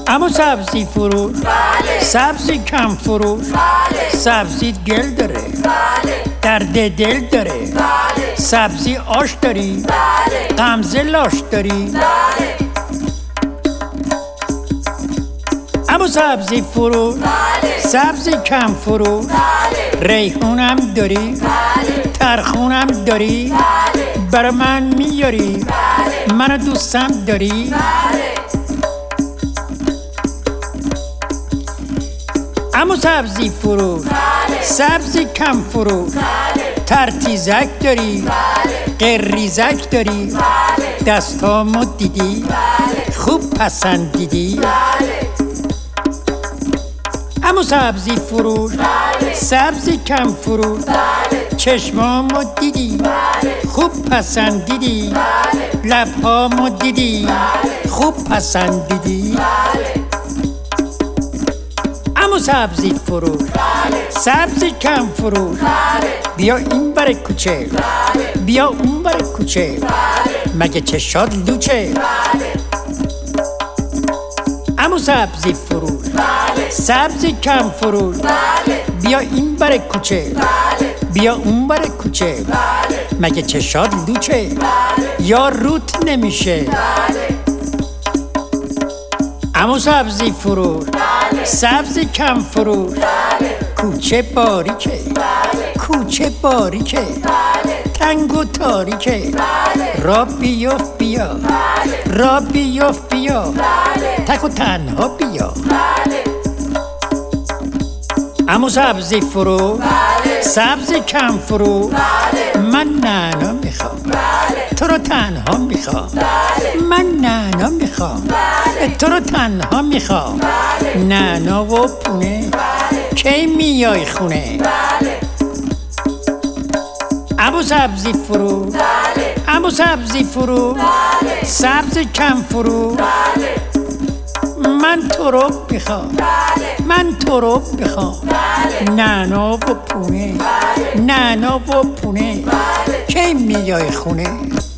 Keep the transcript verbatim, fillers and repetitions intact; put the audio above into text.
اما سبزی فروش، بله. سبزی کم فروش، بله. سبزی گل داره، بله. درد دل داره، بله. سبزی آش داری، بله. غمزه لاش داری. بله. اما سبزی فروش، بله. سبزی کم فروش، بله. ریحونم داری، بله. ترخونم داری، بله. برا من میاری، بله. منو دوستم داری. بله. اما سبزی فروش، بله. سبزی کم فروش، بله. ترتیزک داری، بله. قریزک داری، بله. دستامو دیدی، بله. خوب پسندیدی. بله. اما سبزی فروش، بله. سبزی کم فروش، بله. چشمامو دیدی، بله. خوب پسندیدی، بله. لبهامو دیدی، بله. خوب پسندیدی. بله. اما سبزی فروش، بله. سبزی کم فروش، بله. بیا این بر کوچه، بله. بیا اون بر کوچه، بله. مگه چشات لوچه. بله. اما سبزی فروش، بله. سبزی کم فروش، بله. بیا این بر کوچه، بله. بیا اون بر کوچه، بله. مگه چشات لوچه. بله. یا روت نمیشه. بله. اما سبزی فروش، بله. سبزی کم فروش، بله. کوچه باریکه، بله. کوچه باریکه، بله. تنگ و تاریکه، بله. را بیفت بیا، بله. را بیفت بیا، بله. تک و تنها بیا. بله. اما سبزی فروش، بله. سبزی کم فروش، بله. من نعنا میخوام، بله. تو رو تنها میخوام. بله. من نعنا میخوام، بله. تو رو تنها میخوام. بله. نعنا و پونه، بله. کی میای خونه. بله. اما سبزی فروش، بله. اما سبزی فروش، بله. سبزی کم فروش، بله. من تو رو میخوام، بله. من تو رو میخوام. بله. نعنا و پونه، بله. نعنا و پونه، بله. کی میای خونه.